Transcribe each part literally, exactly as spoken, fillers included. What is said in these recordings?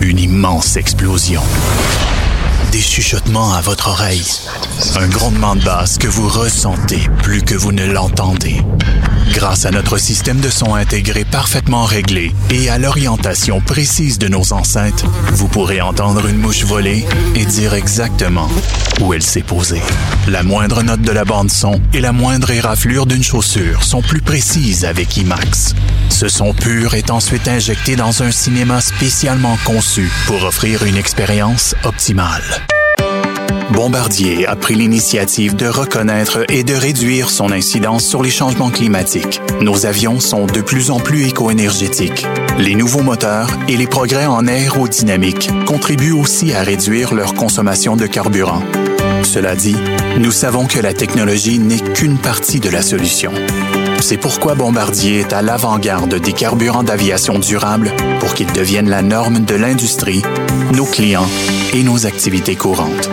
Une immense explosion. Des chuchotements à votre oreille. Un grondement de basse que vous ressentez plus que vous ne l'entendez. Grâce à notre système de son intégré parfaitement réglé et à l'orientation précise de nos enceintes, vous pourrez entendre une mouche voler et dire exactement où elle s'est posée. La moindre note de la bande-son et la moindre éraflure d'une chaussure sont plus précises avec IMAX. Ce son pur est ensuite injecté dans un cinéma spécialement conçu pour offrir une expérience optimale. Bombardier a pris l'initiative de reconnaître et de réduire son incidence sur les changements climatiques. Nos avions sont de plus en plus éco-énergétiques. Les nouveaux moteurs et les progrès en aérodynamique contribuent aussi à réduire leur consommation de carburant. Cela dit, nous savons que la technologie n'est qu'une partie de la solution. C'est pourquoi Bombardier est à l'avant-garde des carburants d'aviation durables pour qu'ils deviennent la norme de l'industrie, nos clients et nos activités courantes.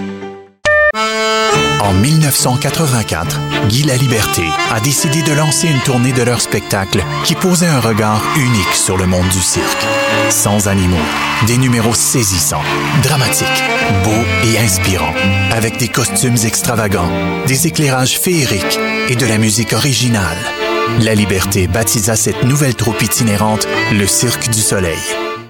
En dix-neuf cent quatre-vingt-quatre, Guy Laliberté a décidé de lancer une tournée de leur spectacle qui posait un regard unique sur le monde du cirque. Sans animaux, des numéros saisissants, dramatiques, beaux et inspirants, avec des costumes extravagants, des éclairages féeriques et de la musique originale. Laliberté baptisa cette nouvelle troupe itinérante le Cirque du Soleil.